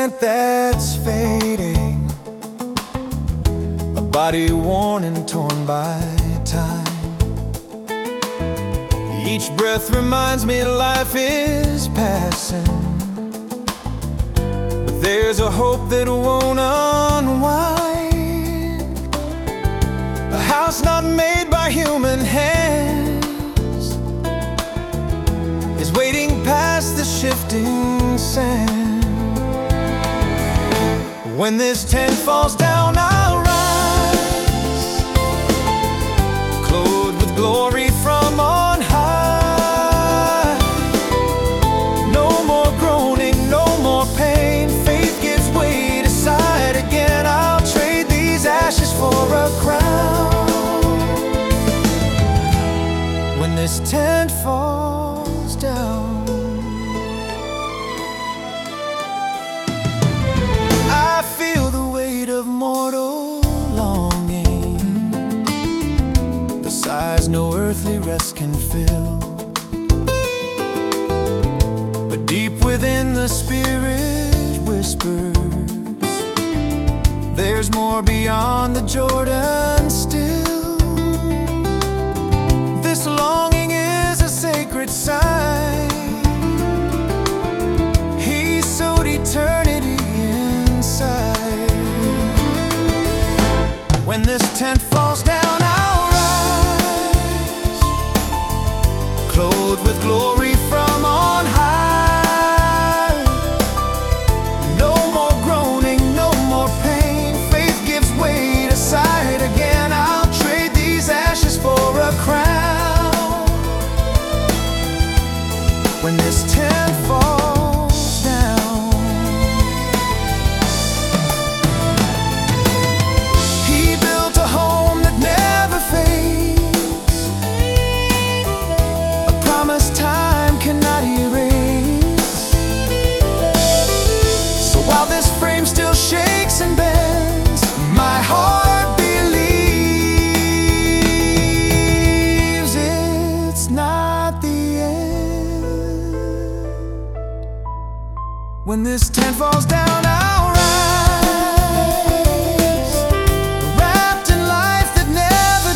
tent that's fading, a body worn and torn by time. Each breath reminds me life is passing, but there's a hope that won't unwind. A house not made by human hands is waiting past the shifting sand. When this tent falls down, I'll rise, clothed with glory from on high. No more groaning, no more pain. Faith gives way to sight again. I'll trade these ashes for a crown. When this tent falls down, I feel the weight of mortal longing, the sighs no earthly rest can fill. But deep within the spirit whispers, there's more beyond the Jordan still. This longing is a sacred sign. He sowed eternity inside. When this tent falls down, I'll rise, clothed with glory from on high. No more groaning, no more pain. Faith gives way to sight again. I'll trade these ashes for a crown. When this tent falls down, He built a home that never fades, a promise time cannot erase. So while this frame still shakes and bends, my heart believes it's not the end. When this tent falls down, I'll rise, wrapped in life that never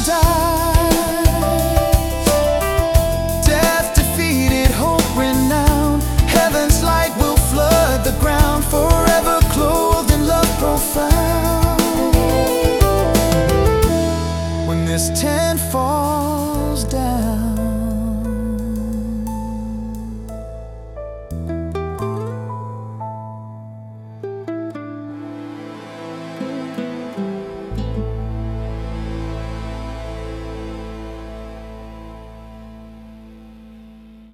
dies. Death defeated, hope renowned. Heaven's light will flood the ground, forever clothed in love profound. When this tent falls down,